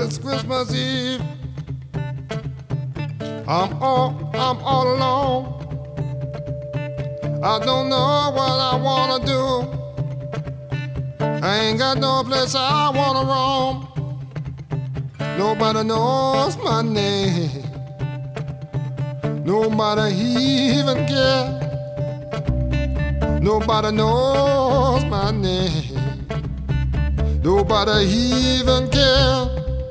It's Christmas Eve. I'm all alone. I don't know what I wanna do. I ain't got no place I wanna roam. Nobody knows my name. Nobody even care. Nobody knows my name. Nobody even care.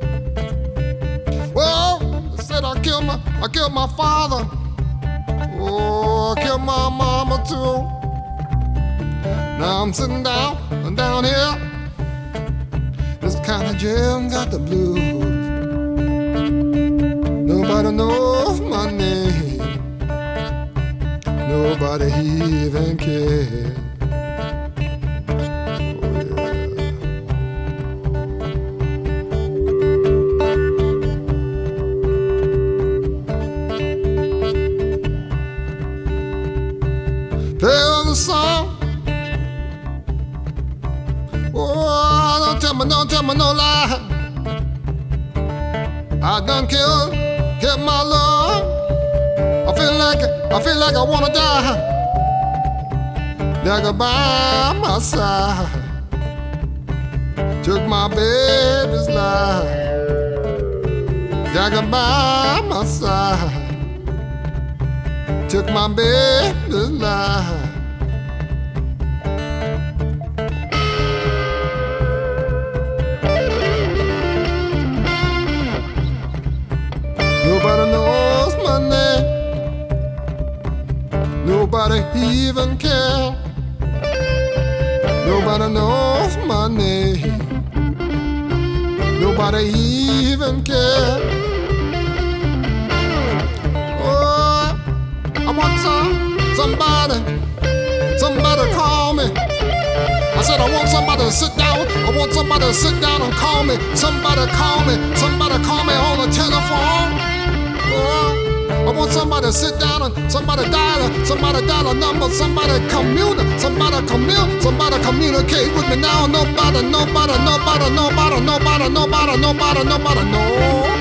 Well, they said I killed my father. Oh, I killed my mama too. Now I'm sitting down here. This kind of jam got the blues. Nobody knows my name. Nobody even cares. Play the song. Oh, don't tell me no lie. I done killed my love. I feel like I wanna die. Dagger by my side, took my baby's life. Dagger by my side, took my baby's life. Nobody knows my name. Nobody even care. Nobody knows my name. Nobody even care. Oh, I want somebody call me. I said I want somebody to sit down. I want somebody to sit down and call me. Somebody call me on the telephone. Oh, I want somebody to sit down and somebody dial a number. Somebody communicate with me now. Nobody, no.